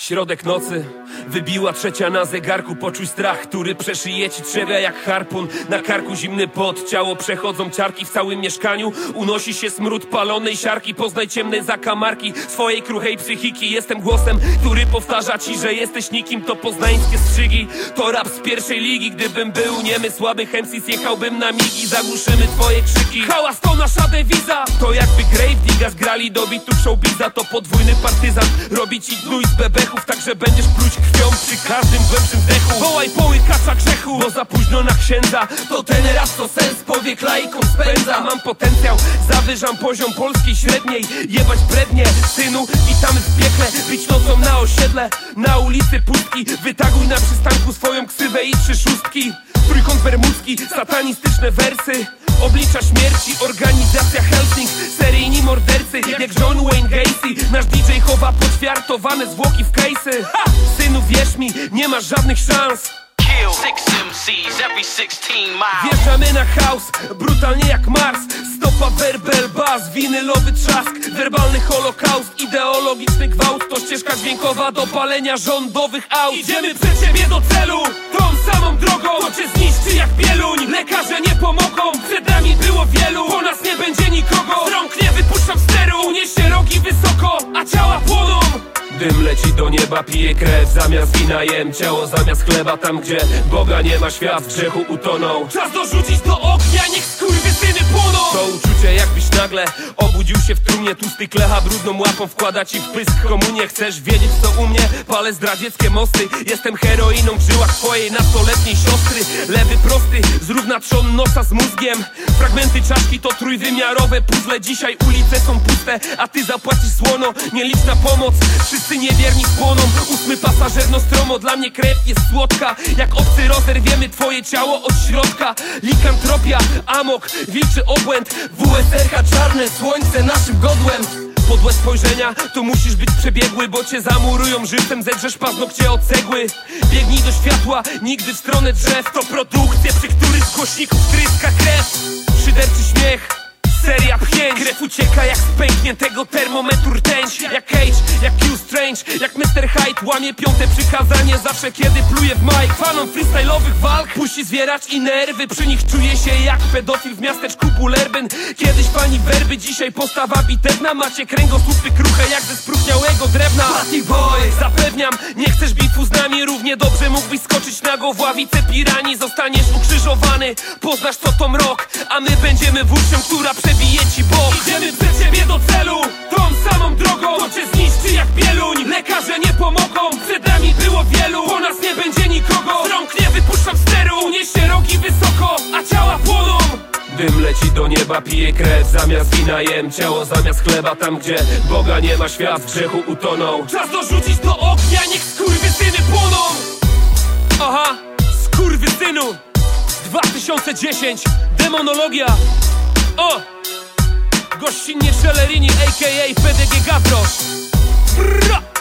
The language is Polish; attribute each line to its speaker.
Speaker 1: Środek nocy, wybiła 3 na zegarku. Poczuj strach, który przeszyje ci trzewia jak harpun. Na karku zimny pot, ciało przechodzą ciarki. W całym mieszkaniu unosi się smród palonej siarki. Poznaj ciemne zakamarki swojej kruchej psychiki. Jestem głosem, który powtarza ci, że jesteś nikim. To poznańskie strzygi, to rap z pierwszej ligi. Gdybym był niemy, słabych MCs jechałbym na migi. Zagłuszymy twoje krzyki. Hałas to nasza dewiza. To jakby Grave Diggas grali do bitów showbiza. To podwójny partyzant, robi ci gnój z bebechów. Także będziesz pluć krwią przy każdym głębszym wdechu. Wołaj połykacza grzechu, bo za późno na księdza. To ten raz to sens powiek laikom spędza. Mam potencjał, zawyżam poziom polskiej średniej. Jebać brednie, synu, witamy w piekle. Bić nocą na osiedle, na ulicy pustki. Wytaguj na przystanku swoją ksywę i 3 szóstki. Trójkąt bermudzki, satanistyczne wersy. Oblicza śmierci, organizacja Helsing. Seryjni mordercy, jak John Wayne Gacy. Nasz DJ chowa poćwiartowane zwłoki w case'y. Synu, wierz mi, nie masz żadnych szans. Wjeżdżamy na house, brutalnie jak Mars. Stopa, werbel, bas, winylowy trzask. Werbalny holokaust, ideologiczny gwałt. To ścieżka dźwiękowa do palenia rządowych aut. Idziemy przed ciebie do celu, tą samą drogą. To cię zniszczy jak bieluń, lekarze nie pomogą. Przed nami było wielu, po nas nie będzie nikogo. Z rąk nie wypuszczam steru, uniesie rogi wysoko, a ciała płoną. Dym leci do nieba, pije krew, zamiast wina jem ciało, zamiast chleba. Tam gdzie Boga nie ma, świat w grzechu utonął. Czas dorzucić do ognia, niech skurwysyny płoną. To uczucie jakbyś nagle obudził się w trumnie. Tłusty klecha brudną łapą wkłada ci w pysk komunię. Chcesz wiedzieć co u mnie? Palę zdradzieckie mosty. Jestem heroiną w żyłach twojej nastoletniej siostry. Lewy prosty, zrówna trzon nosa z mózgiem. Fragmenty czaszki to trójwymiarowe puzzle. Dzisiaj ulice są puste, a ty zapłacisz słono. Nieliczna pomoc, wszyscy niewierni spłoną. 8 pasażer Nostromo, dla mnie krew jest słodka. Jak obcy rozerwiemy twoje ciało od środka. Likantropia, amok, wilczy obłęd. WSRH czarne, słońce naszym godłem. Podłe spojrzenia, to musisz być przebiegły, bo cię zamurują żywcem, zedrzesz paznokcie od cegły. Biegnij do światła, nigdy w stronę drzew. To produkcja, przy których z głośników tryska krew. Szyderczy śmiech, seria pchnięć. Krew ucieka jak z pękniętego termometru rtęć. Jak Cage, jak Q Strange, jak Mr. Hyde. Łamie 5. przykazanie zawsze kiedy pluje w mic. Fanom freestyle'owych walk musi zwierać i nerwy. Przy nich czuje się jak pedofil w miasteczku Bullerbyn. Kiedyś pani werby, dzisiaj postawa bitewna. Macie kręgosłupy kruche jak ze spróchniałego drewna. Party boy, zapewniam, nie chcesz bitwu z nami. Równie dobrze mógłbyś skoczyć nago w ławicę piranii. Zostaniesz ukrzyżowany, poznasz co to mrok. A my będziemy włócznią, która przebije ci bok. Idziemy przed ciebie do celu, tą samą drogą. To cię zniszczy jak bieluń, lekarze nie pomogą. Przed nami było wielu, po nas nie będzie nikogo. Z rąk nie wypuszczam steru, uniesie rogi wysoko, a ciała płoną. Dym leci do nieba, pije krew, zamiast wina jem ciało, zamiast chleba. Tam gdzie Boga nie ma, świat w grzechu utonął. Czas dorzucić do ognia, niech skurwysyny płoną. Aha, skurwysynu 2010, demonologia. O! Gościnnie Celerini, a.k.a. PDG Gavrosz.